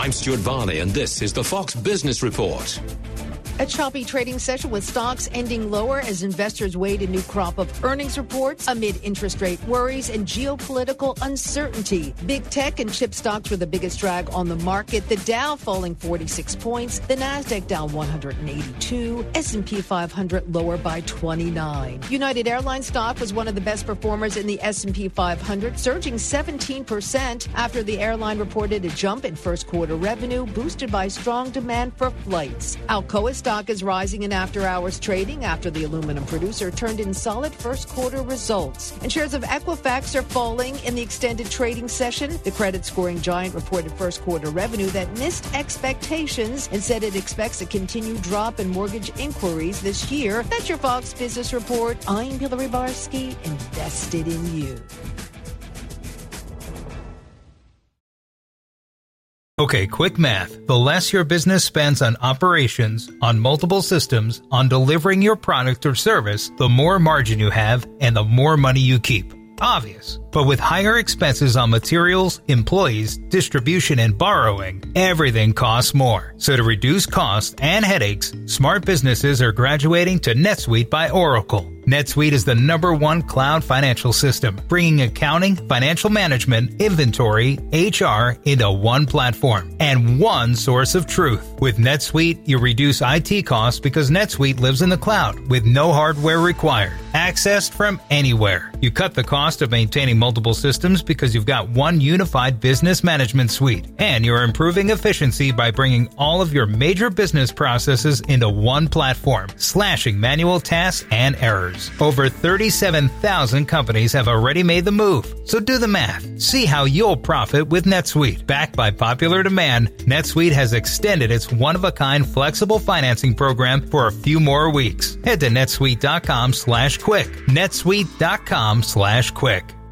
I'm Stuart Varney, and this is the Fox Business Report. A choppy trading session with stocks ending lower as investors weighed a new crop of earnings reports amid interest rate worries and geopolitical uncertainty. Big tech and chip stocks were the biggest drag on the market. The Dow falling 46 points, the Nasdaq down 182, S&P 500 lower by 29. United Airlines stock was one of the best performers in the S&P 500, surging 17% after the airline reported a jump in first quarter revenue boosted by strong demand for flights. Alcoa stock is rising in after-hours trading after the aluminum producer turned in solid first-quarter results. And shares of Equifax are falling in the extended trading session. The credit-scoring giant reported first-quarter revenue that missed expectations and said it expects a continued drop in mortgage inquiries this year. That's your Fox Business Report. I'm Hillary Barsky, invested in you. Okay, quick math. The less your business spends on operations, on multiple systems, on delivering your product or service, the more margin you have and the more money you keep. Obvious. But with higher expenses on materials, employees, distribution, and borrowing, everything costs more. So to reduce costs and headaches, smart businesses are graduating to NetSuite by Oracle. NetSuite is the #1 cloud financial system, bringing accounting, financial management, inventory, HR into one platform and one source of truth. With NetSuite, you reduce IT costs because NetSuite lives in the cloud with no hardware required, accessed from anywhere. You cut the cost of maintaining multiple systems because you've got one unified business management suite, and you're improving efficiency by bringing all of your major business processes into one platform, slashing manual tasks and errors. Over 37,000 companies have already made the move. So do the math. See how you'll profit with NetSuite. Backed by popular demand, NetSuite has extended its one-of-a-kind flexible financing program for a few more weeks. Head to netsuite.com/quick. netsuite.com/quick.